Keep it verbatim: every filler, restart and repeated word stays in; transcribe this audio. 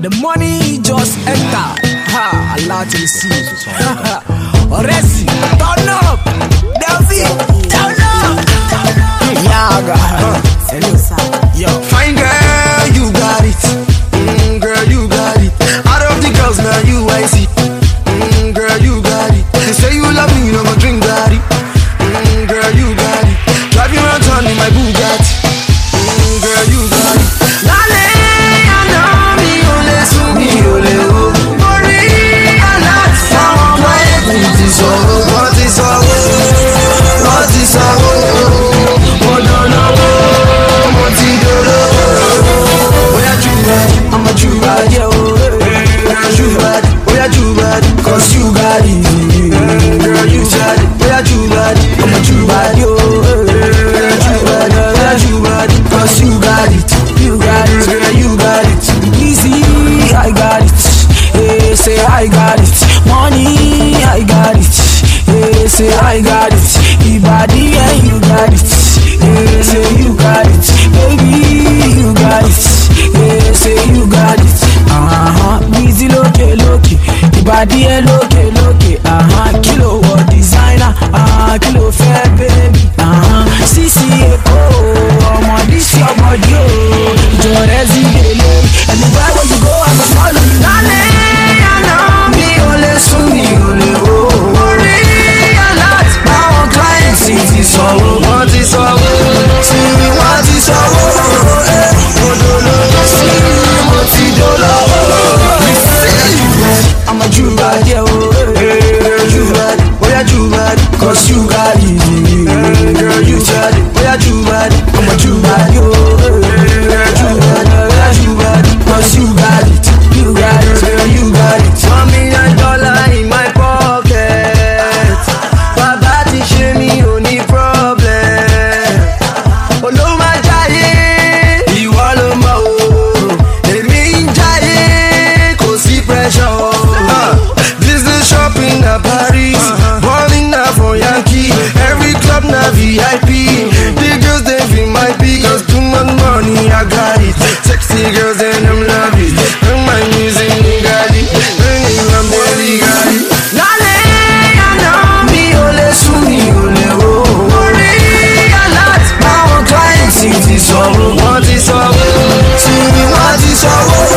the money just enter. Ha, Allah to receive. Oresi, turn up. Delphi, turn up. Yaga. Yo, fine girl, you got it. Mm, girl, you got it. Out of the girls, now you I see. Mm, girl, you got it. They say you love me, you know, go drink daddy. Mm, girl, you got it. Drive you around town in my Bugatti. Mm, girl, you got it. Lale, I know me, ole, so me, ole, oh. Money, a lot, someone, my equity, so, what is all, what is all, oh, no, no, what is I'm a true bad, yeah, oh, yeah, true bad, oh, yeah, true bad, cause you got it, girl, you got it, oh, yeah, true bad, I'm a true bad, yo, yeah, true bad, oh, yeah, true bad, cause you got it, you got it, girl, you got it, easy, I got it, hey, say I got it, money, I got it, hey, say I got it, the body, and you got it, hey, say you got it, baby, you got it. Yeah, say you got it. Uh-huh. Busy loke loke. The body loke loke. Uh-huh. Kilo what designer. Uh-huh. Kilo fair baby. Uh-huh. C C A oh, I'm this your body oh. Your resident. And the where you go, I'm a follow you. Nane, I know me ole sumi ole oh. Money a lot. Now I'm client city so what is all? See me what is all? I'm a Jew bad, yeah, oh, hey, Jew bad, oh yeah, Jew bad, cause you got it, girl, you got it, oh yeah, Jew bad, I'm a Jew bad, yo, hey, Jew bad, oh yeah, Jew bad, cause you got it, you got it, girl, you got it. One million dollar in my pocket, Baba ti ṣe mi ò ní problem, olóò máa jayé, ìwọ ló mọ̀ o, èmi ń jayé, kò sí pressure. Paris, uh-huh. Balling now for Yankee. Every club now V I P. The girls they feel my P. Cause too much money I got it. Sexy girls and I'm love it. Bring my music, you got it. Bring it, I'm baby, got it. Lale, I know me, ole, sumi, ole, oh. Money a lot. Now I'm client city, so what is all? See me, what is all?